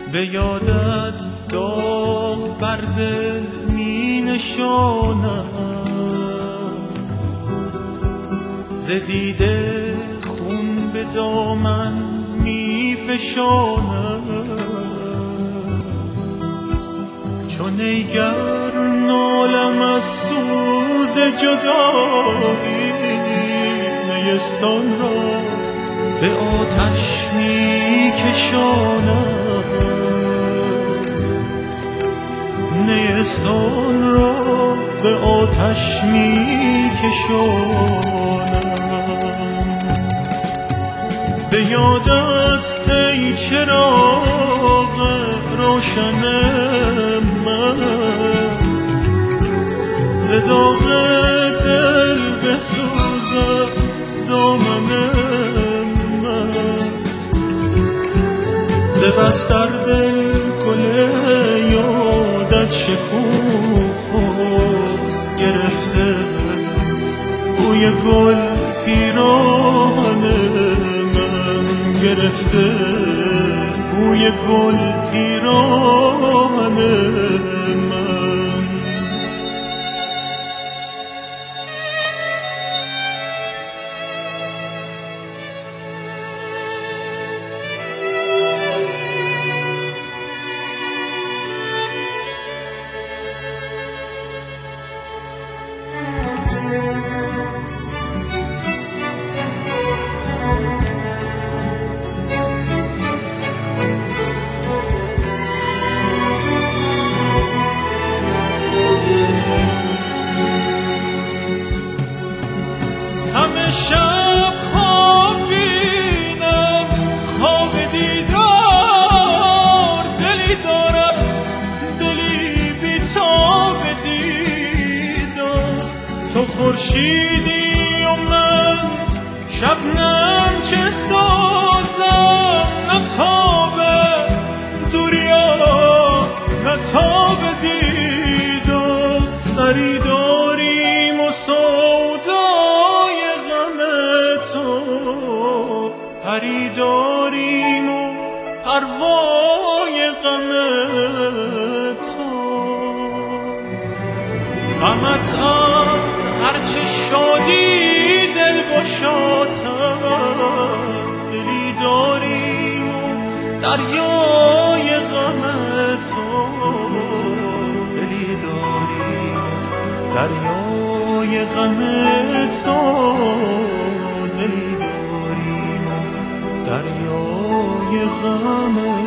به یادت داغ بر دل می نشانم، ز دیده خون به دامن می فشانم. چون ایگر نالم از سوز جدایی، نیستان را به آتش می کشانم، نیستان را به آتش می کشانم. به یادت ای چراغ روشن من، ز داغ دل بسوزد دامن من، ز بس در دل گل یادت شکوفاست گرفته، بوی گل پیراهن من گرفته، بوی گل پیراهن من. همه شب خواب بینم، خواب دیدار، دلی دارم دلی بی‌تاب دیدار. تو خورشیدی و من شبنم چه سازم، نه تاب دوریا نه تاب دیدار. سری داریم و سودای غم تو، پری داریم و پروای غم تو. غمت از هرچه شادی دل گشاتر، دلی داریم و دریای غم تو، دلی داریم دریای غم تو، دلی داریم دریای غم